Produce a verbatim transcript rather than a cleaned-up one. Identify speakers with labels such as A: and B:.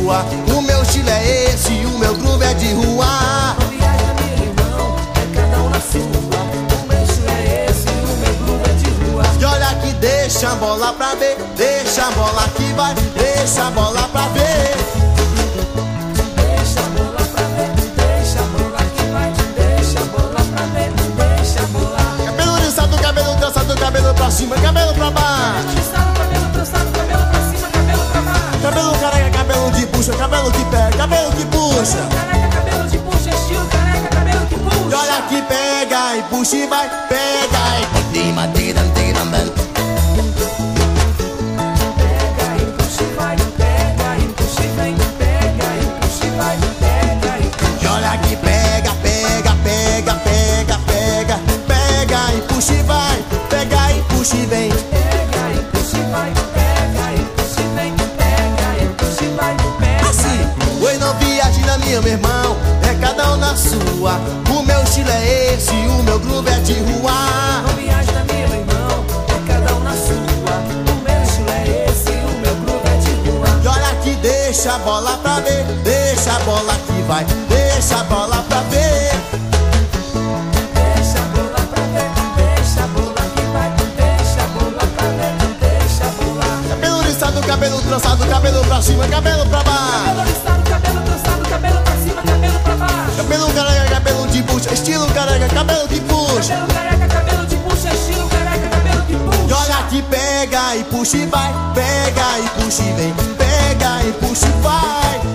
A: sua. O meu estilo é esse, o meu groove é de rua.
B: Não viaja, meu irmão, é cada um na sua. O meu estilo é esse, o meu groove é de rua.
A: E olha que deixa a bola pra ver, deixa a bola que vai, deixa a bola pra ver.
B: Deixa a bola pra ver, deixa a bola que vai, deixa a bola pra ver, deixa a bola.
A: Cabelo liçado, cabelo trançado, cabelo pra cima, cabelo pra baixo.
B: Cabelo liçado, cabelo trançado, cabelo pra cima, cabelo pra baixo.
A: Cabelo careca, cabelo de puxa, cabelo que pega, cabelo que puxa.
B: Careca, cabelo de puxa, estilo careca, cabelo que puxa.
A: E olha que pega e puxa e vai, pega e puxa.
B: Pega e puxa e vai, pega e puxa e vem, pega e puxa e vai, pega e puxa.
A: E olha que pega, pega, pega, pega, pega, pega e puxa e vai, pega e puxa e vem.
B: Pega e puxa e vai, pega e puxa e vem, pega e puxa e vai, pega.
A: Assim, oi, não viaje na minha, meu irmão, é cada um na sua. O meu estilo é esse, o meu groove é de rua.
B: Não viaja na minha, meu irmão, é cada um na sua. O meu estilo é esse, o meu groove é de rua.
A: E olha que deixa a bola pra ver, deixa a bola que vai, deixa a bola pra ver.
B: Deixa a bola pra ver, deixa a bola que vai, deixa a bola pra ver, deixa a bola.
A: Cabelo liçado, cabelo trançado, cabelo pra cima, cabelo pra baixo.
B: Cabelo liçado, cabelo trançado, cabelo pra cima, cabelo pra baixo.
A: Cabelo careca, cabelo de puxa, estilo careca, cabelo que puxa.
B: Cabelo careca, cabelo de puxa, estilo careca, cabelo que puxa.
A: E olha que pega e puxa e vai, pega e puxa e vem, pega e puxa e vai.